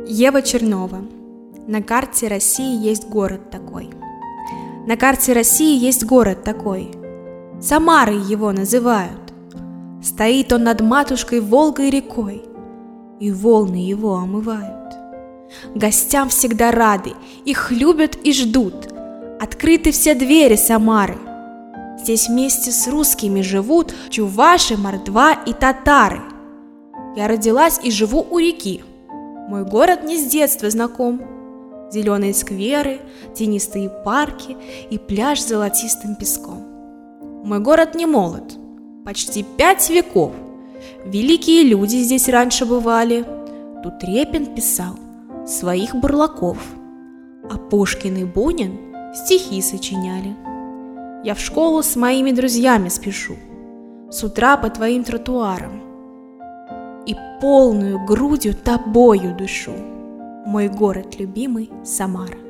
Ева Чернова. На карте России есть город такой. На карте России есть город такой. Самарой его называют. Стоит он над матушкой Волгой рекой, и волны его омывают. Гостям всегда рады, их любят и ждут. Открыты все двери Самары. Здесь вместе с русскими живут чуваши, мордва и татары. Я родилась и живу у реки. Мой город мне с детства знаком. Зеленые скверы, тенистые парки и пляж с золотистым песком. Мой город не молод, почти 5 веков. Великие люди здесь раньше бывали. Тут Репин писал своих бурлаков, а Пушкин и Бунин стихи сочиняли. Я в школу с моими друзьями спешу, с утра по твоим тротуарам, и полную грудью тобою дышу, мой город любимый Самара.